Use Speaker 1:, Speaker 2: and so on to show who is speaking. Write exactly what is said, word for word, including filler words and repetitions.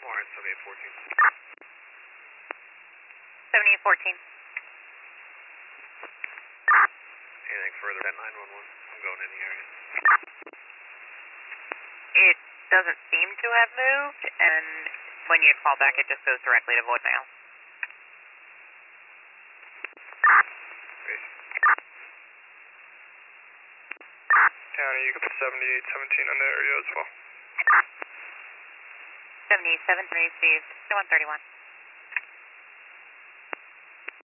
Speaker 1: Alright, seventy-eight fourteen.
Speaker 2: seventy-eight fourteen.
Speaker 1: Anything further at nine one one? I'm going in the area.
Speaker 2: It doesn't seem to have moved, and when you call back, it just goes directly to voicemail.
Speaker 3: County, you can put seventy-eight seventeen on the area as well.
Speaker 2: seventy-eight seventeen, Steve, one thirty-one.